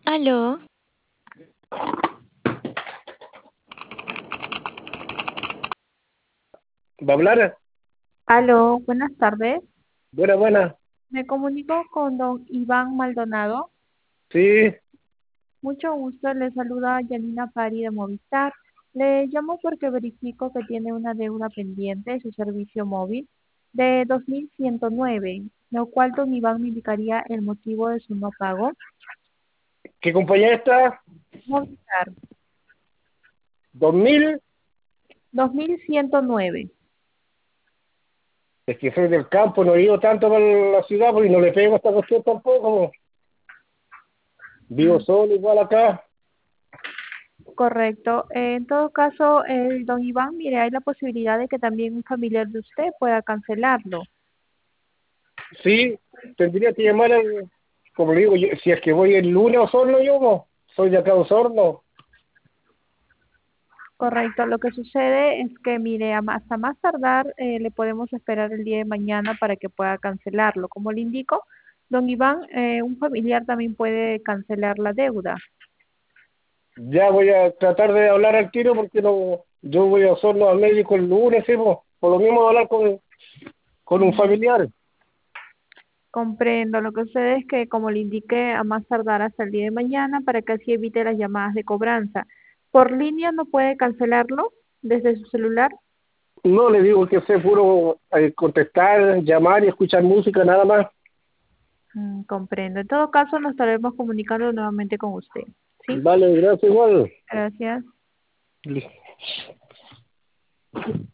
Aló, ¿Va a hablar? Aló, buenas tardes. Buena, buena. Me comunico con don Iván Maldonado. Sí, Mucho gusto, le saluda Yanina Pari de Movistar. Le llamo porque verifico que tiene una deuda pendiente de su servicio móvil de 2.109, lo cual don Iván me indicaría el motivo de su no pago. ¿qué compañía está? Movistar, 2000. 2.109. Es que soy del campo, no he ido tanto para la ciudad porque no le pego a esta cuestión tampoco. Vivo Mm, solo igual acá. Correcto. En todo caso, don Iván, mire, hay la posibilidad de que también un familiar de usted pueda cancelarlo. Sí, tendría que llamar como le digo, si es que voy el lunes a Osorno yo, soy de acá a Osorno. Correcto, lo que sucede es que, mire, hasta más tardar le podemos esperar el día de mañana para que pueda cancelarlo. Como le indico, don Iván, un familiar también puede cancelar la deuda. Ya voy a tratar de hablar al tiro porque no, yo voy a Osorno al médico el lunes, sí, por lo mismo hablar con un Mm, familiar. Comprendo, lo que sucede es que, como le indiqué, a más tardar hasta el día de mañana para que así evite las llamadas de cobranza. ¿Por línea no puede cancelarlo desde su celular? No le digo que sé puro contestar, llamar y escuchar música nada más. Comprendo. En todo caso, nos estaremos comunicando nuevamente con usted. ¿Sí? Vale, gracias igual. Gracias.